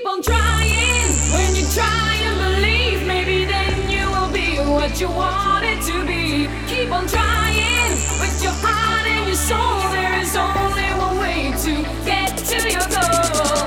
Keep on trying. When you try and believe, maybe then you will be what you wanted to be. Keep on trying with your heart and your soul. There is only one way to get to your goal.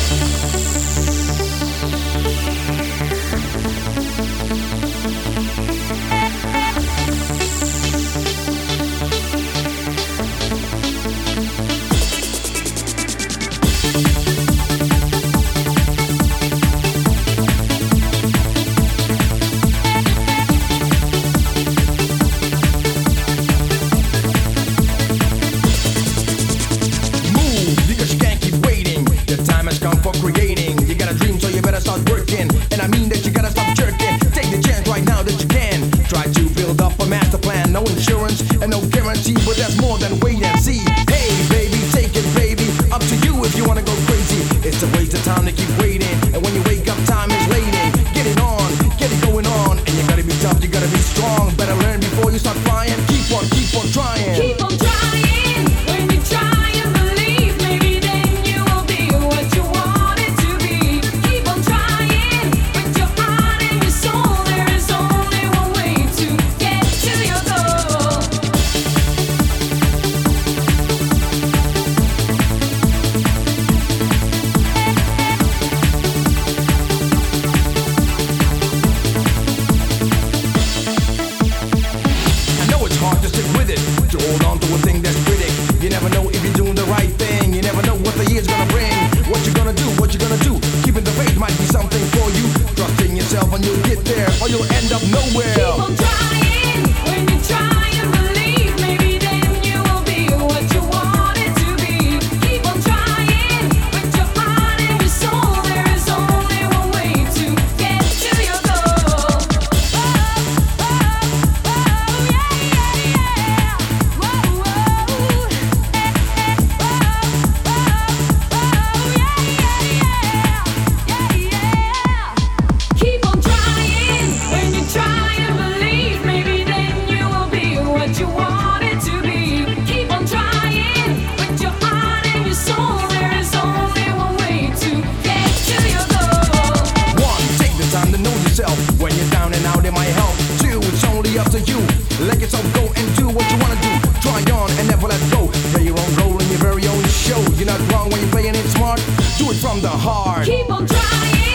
No insurance and no guarantee, but that's more than wait and see. Hey baby, take it baby, up to you if you wanna go crazy. It's a waste of time to keep waiting, and when you wake up time is waiting. Get it on, get it going on, and you gotta be tough, you gotta be strong. Better learn before you start flying. Keep on trying. Keep on trying. When you try and believe, maybe then you will be what you wanted to be. Keep on trying with your heart and your soul. There is only one way to get to your goal. I know it's hard to stick with it, to hold on to a thing that's pretty. You never know if you're doing the right thing. You never know what the year's gonna bring. What you gonna do, what you gonna do. Keeping the faith might be something for you. Trust in yourself and you'll get there, or you'll end up nowhere. Keep on trying. When you try and believe, maybe then you will be what you wanted to be. Keep on trying with your heart and your soul. There is only one way to get to your goal. Oh, oh, oh, yeah, yeah, yeah. Whoa, whoa. Keep on trying. When you try and believe, maybe then you will be what you wanted to be. Keep on trying with your heart and your soul. There is only one way to get to your goal. One, take the time to know yourself. When you're down and out, it might help. Two, it's only up to you. Let yourself go and do what you wanna do. Try on and never let go. Play your own role in your very own show. You're not wrong when you're playing it smart. Do it from the heart. Keep on trying.